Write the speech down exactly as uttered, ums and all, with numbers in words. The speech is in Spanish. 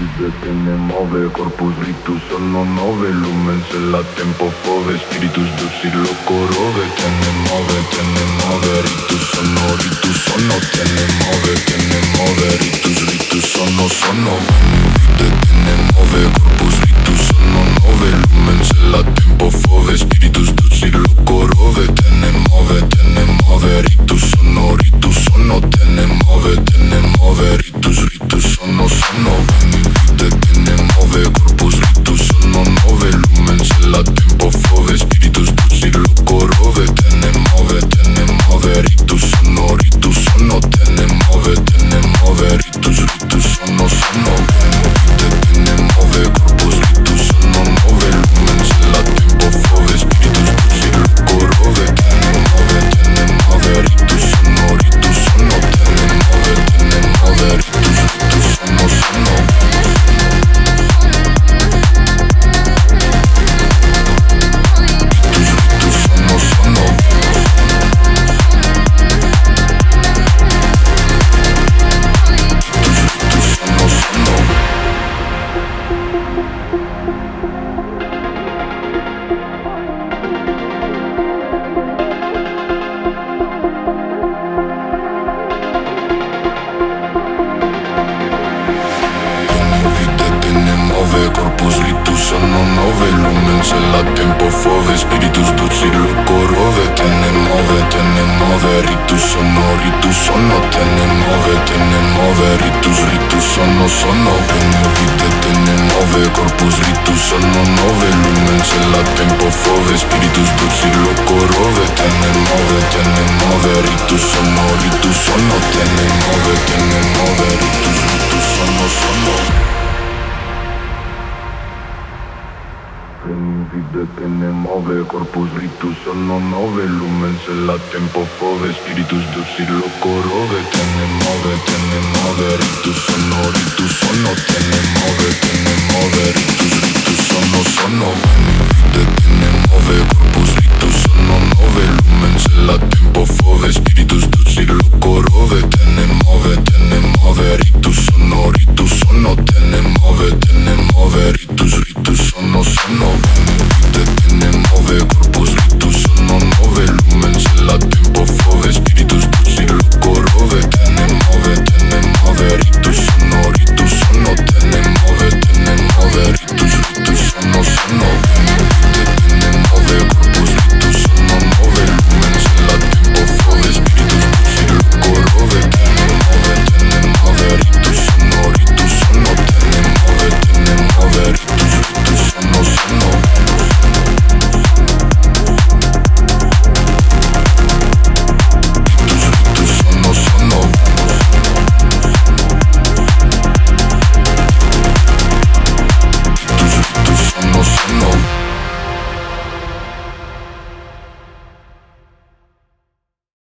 vide che ne muove, corpus rictus sono nove, lumen se la tempo fove, spiritus dulci locorove, te ne muove, te ne muove, rictus sono, rictus sono, te ne muove, te ne muove, rictus, rictus sono, sono, vide che ne muove, corpus rictus sono nove, lumen se la tempo fove, spiritus dulci locorove, te ne muove, te ne muove, rictus sono, rictus sono, te ne muove, te ne muove, rictus, rictus sono, sono, vide che ne muove, corpus rictus sono nove, lumen se la tempo fove, spiritus dulci locorove, te ne muove, te ne muove, rictus sono, rictus sono, te ne muove, te ne muove, rictus, rictus sono, sono, vide che ne muove, corpus rictus sono nove, lumen se la tempo fove, spiritus dulci locorove, te ne muove, te ne muove, rictus sono, rictus sono, te ne muove, te ne muove, rictus, rictus sono, sono. Corpus rictus sono nove, lumen se la tempo fove, spiritus dulci locorove, te ne muove, te ne muove, rictus sono, rictus sono, te ne muove, te ne muove, rictus, rictus sono, sono, vene vide te ne muove, corpus rictus sono nove, lumen se la tempo fove, spiritus dulci locorove, te ne muove, te ne muove, rictus sono, rictus sono, te ne muove, te ne muove, rictus, rictus sono, sono. Vide che ne muove, corpus rictus sono nove, lumen se la tempo fove, spiritus dulci locorove, te ne muove, te ne muove, rictus sono, rictus sono, te ne muove.